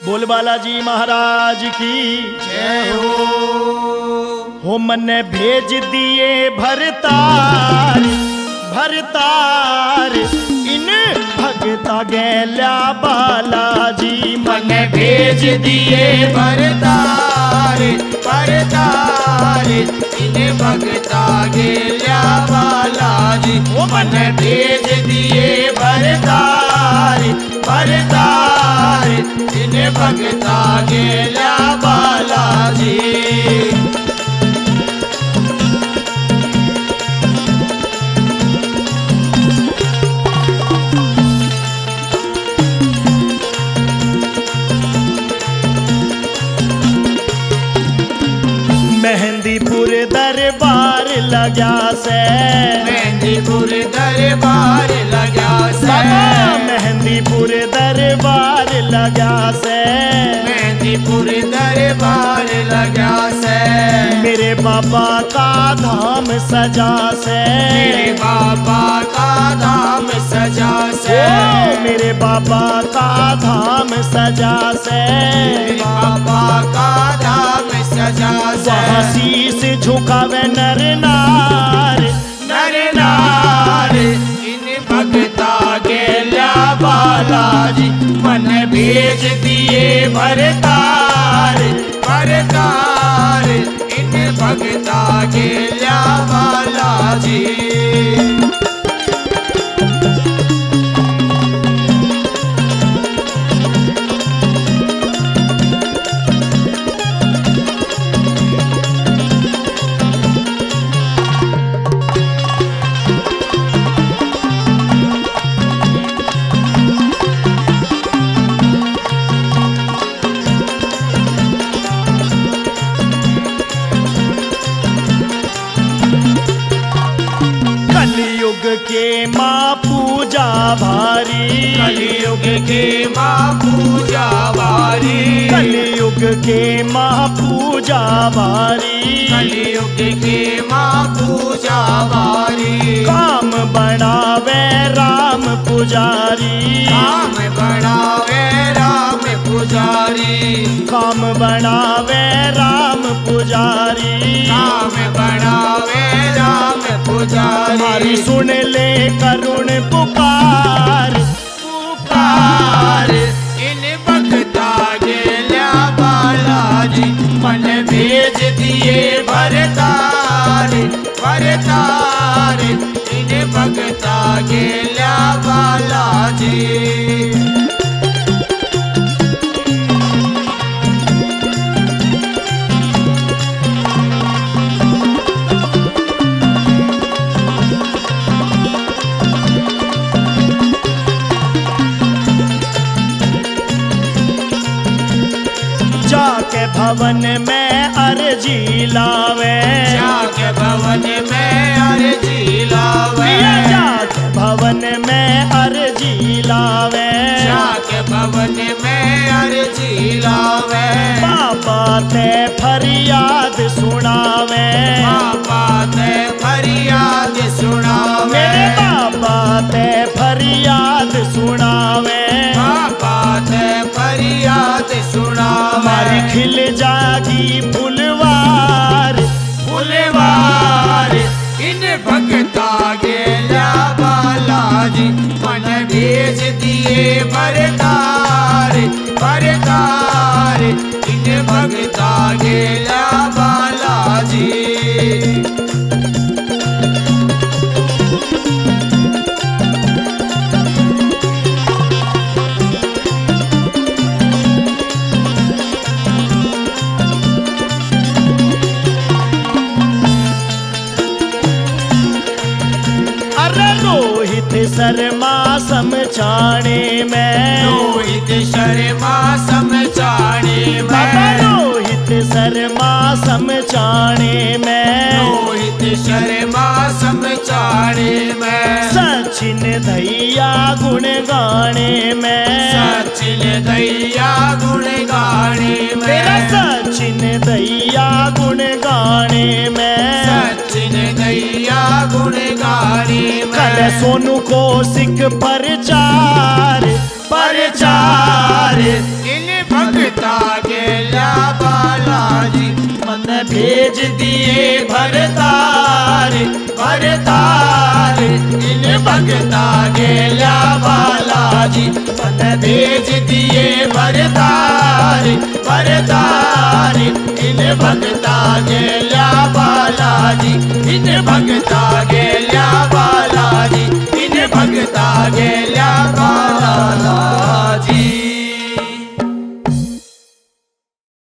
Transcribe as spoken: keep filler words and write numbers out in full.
बोल बालाजी महाराज की जय हो। हो मन भेज दिए भरतार भरतार इन भगता गैल्या बालाजी मन भेज दिए भरतार भरतार इन भगता गेल्या बालाजी। मन भेज दिए भरतार भरतार इन भगता गेल्या बालाजी। मेहंदीपुर दरबार लग्या से मेहंदीपुर दरबार लग्या से मेहंदीपुर दरबार लग्या से मेहंदीपुर दरबार लग्या से मेरे बाबा का धाम सजा से मेरे बाबा का धाम सजा से ओ मेरे बाबा का धाम सजा से मेरे बाबा का धाम सजा से वहाँ शीश झुकावे नर नार नर नार इन भगता गेल्या बालाजी। मन भेज दिए भरतार भरतार इन भगता गेल्या बालाजी। कलयुग के माँ पूजा भारी कलयुग के माँ पूजा भारी कलयुग के माँ पूजा भारी कलयुग के माँ पूजा भारी। काम बनावे राम पुजारी काम बढ़ावे राम पुजारी काम बनावे राम पुजारी काम बढ़ावे राम पुजारी। हमारी सुन ले करुण पुकार पुकार इन भगता गेल्या बालाजी। मन भेज दिए भरतार भरतार इन भगता गेल्या बालाजी। जाके भवन में अर्जी लावे जाके भवन में अर्जी लावे जाके भवन में अर्जी लावे जाके भवन में अर्जी लावे। बाबा ते फरियाद सुनावे बाबा ते फरियाद सुनावे मेरे बाबा ते फरियाद सुनावे बाबा ते फरियाद सुनावे। हमारी खिल जागी फुलवार फुलवार इन भगता गेल्या बालाजी। मन भेज दिए भरतार भरतार इन भगता गेल्या बालाजी। रोहित शर्मा समझाने में रोहित शर्मा समझाने बाबा में रोहित शर्मा समझाने में रोहित शर्मा समझाने में सचिन धैया गुण गाने में सचिन दैया गुण गाने मेरा में सचिन दैया गुण गाने में सचिन दैया गुण गाने कल में सोनू कौशिक प्रचार प्रचार इन भगता गेल्या बालाजी मन भेज दिए भरतार भरतार इन भगता गेल्या बालाजी मन भेज दिए भरतार भरतार इन भगता गेल्या बालाजी इन भगता